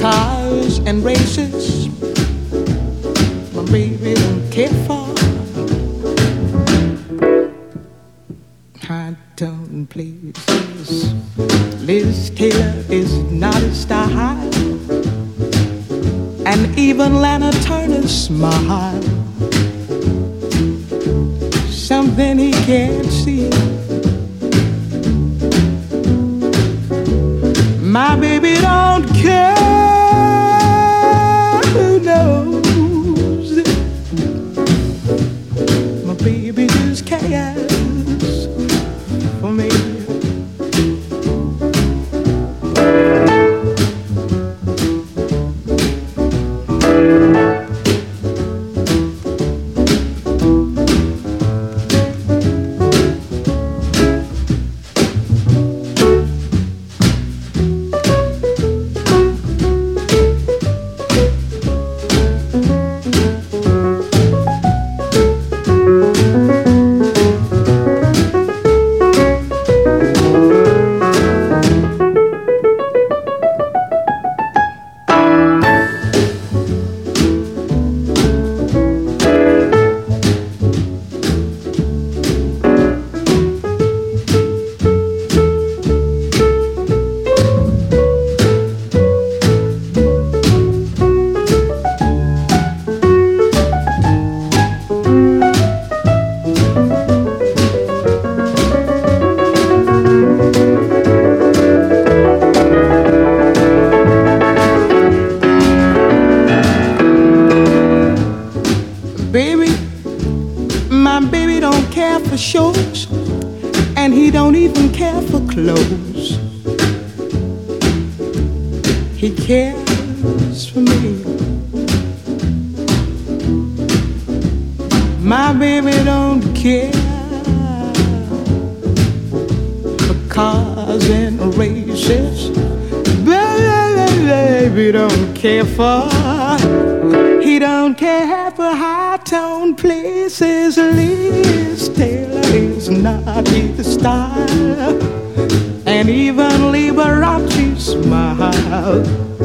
cars and races, my baby don't care for. High-tone places, Liz Taylor is not a style, and even Lana Turner's smile, something he can't see. My baby don't care, who knows? My baby just cares for me. Shows, and he don't even care for clothes. He cares for me. My baby don't care for cars and races. Baby don't care for. He don't care for high-tone places. Liz Taylor is not his style, and even Liberace smile,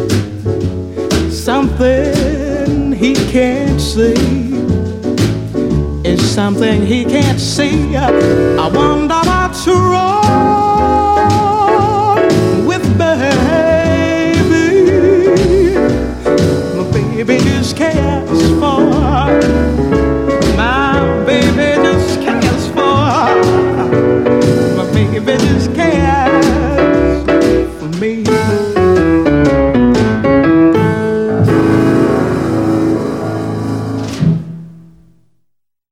something he can't see is something he can't see. I wonder what's wrong with baby. My baby just cares for